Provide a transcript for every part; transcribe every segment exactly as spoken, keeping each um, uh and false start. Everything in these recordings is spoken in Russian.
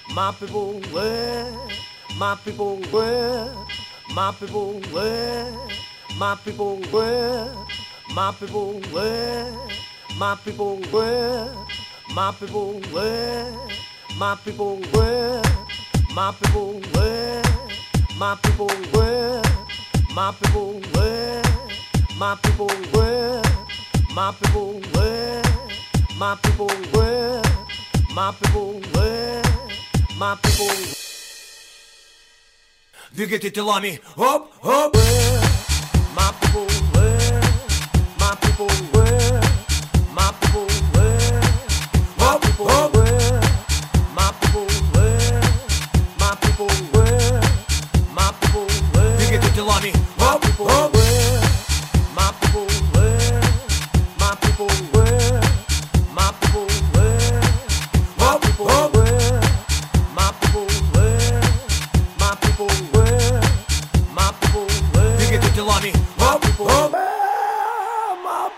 My people, where? My people, where? My people, where? My people, where? My people, where? My people, where? My people, where? My people, where? My people, where? My people, where? My people, where? My people, where? My people, where? My people, where? My people, where? My people. Двигайте телами, оп, оп. My people, where? My people, where? My people, where? My people, where? My people, where? My people, where? My people, where? Двигайте телами, оп, оп. My people, where? My people, where? My people, where? My people, where? My people, where? My people, where? My people, where? Двигайте телами, оп, оп. My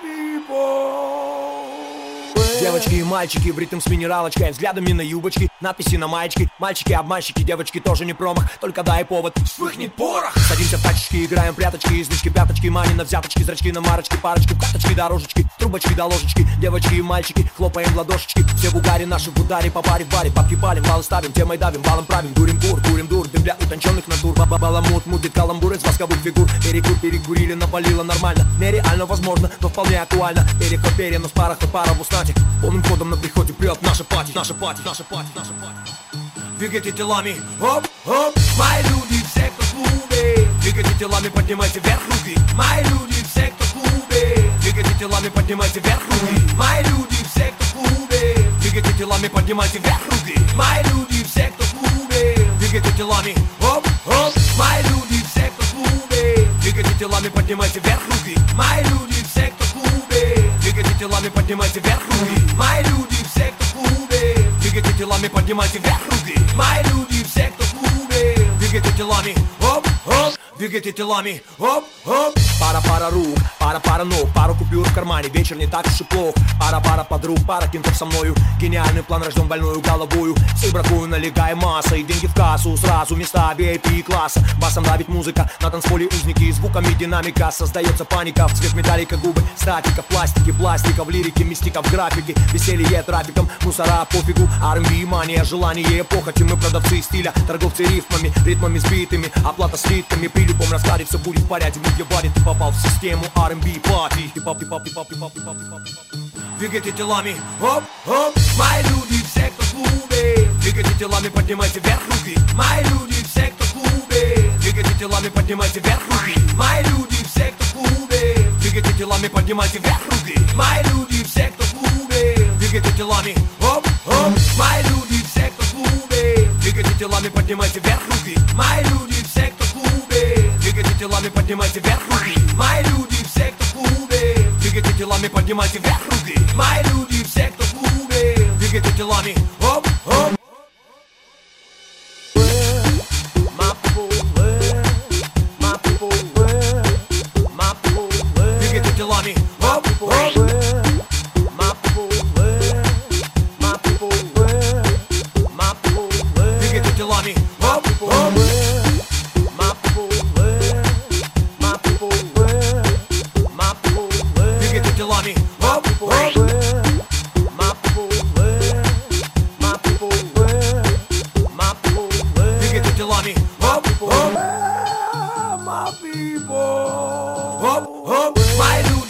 people. Девочки и мальчики в ритм с минералочкой, взглядами на юбочки, надписи на маечке. Мальчики обманщики, девочки тоже не промах. Только дай повод, вспыхнет порох. Садимся в тачечки, играем пряточки, излишки, пяточки, мани на взяточки, зрачки на марочки, парочки, карточки, дорожечки, трубочки до ложечки. Девочки и мальчики, хлопаем в ладошечки. Все в угаре, наши в ударе, по паре в баре. Бабки палим, баллы ставим, темой давим, балом правим. Дурим дур, дурим дур, дым для утонченных натур. Баламут, мутит каламбур из восковых фигур. Перекур, перекурили, напалило нормально. Нереально возможно, но вполне актуально. Переход перенос, пароход, пара в уснате. Полным ходом на приходе прет наша пати, наша пати, наша пати, наша пати. Двигайте телами, оп, оп. Мои люди, все, кто в клубе. Двигайте телами, поднимайте вверх руки. Мои люди, все, кто в клубе. Двигайте телами, поднимайте вверх руки. Мои люди, все, кто в клубе. Двигайте телами, поднимайте вверх руки. Мои люди, все, кто в клубе. Двигайте телами, оп, оп. Мои люди, все, кто в клубе. Двигайте телами, поднимайте вверх руки. Мои люди, все, кто в клубе. Двигайте телами, поднимайте вверх руки. Мои люди, все, кто в клубе. Двигайте телами, поднимайте вверх руки. Мои люди, все, кто в клубе. Двигайте телами, оп, оп. Двигайте телами, оп, оп. Пара-пара рук, пара-пара ног, пару купюр в кармане, вечер не так уж и плох. Пара-пара подруг, пара кентов со мною. Гениальный план рожден больную головою. Всех бракую, налегая масса, и деньги в кассу сразу, места ви ай пи класса. Басом давит музыка, на танцполе узники, звуками динамика. Создается паника, в цвет металлика губы, статика, пластики, пластика, в лирике, мистика, в графике. Веселье трафиком, мусора пофигу, ар энд би, мания, желание, похоти. Мы продавцы стиля, торговцы рифмами, ритмами сбитыми, оплата слитками. При любом раскладе все будет в порядке, мы ебали, ты попал в систему ар энд би пати. Хип-хоп, хип-хоп, хип-хоп, хип-хоп, хип-хоп, хип-хоп. Двигайте телами, оп, оп. Мои люди, все, кто в клубе. Двигайте телами, поднимайте вверх руки. Мои люди, все, кто в клубе. Двигайте телами, поднимайте вверх руки. Мои люди, все, кто в клубе. Двигайте телами, поднимайте вверх руки. Мои люди, все, кто в клубе. Двигайте телами, оп, оп. Мои люди, все, кто в клубе. Двигайте телами, поднимайте вверх руки. Мои люди, все, кто в клубе. Двигайте телами, поднимайте вверх руки. Мои люди, все, кто в клубе. Двигайте телами, поднимайте вверх руки. Мои люди, все, кто в клубе. Двигайте телами, оп, оп. Двигайте телами, оп, оп. Двигайте телами, оп, оп. Двигайте телами, оп, оп. Двигайте телами, оп, оп. My people, оп, оп. Мои люди.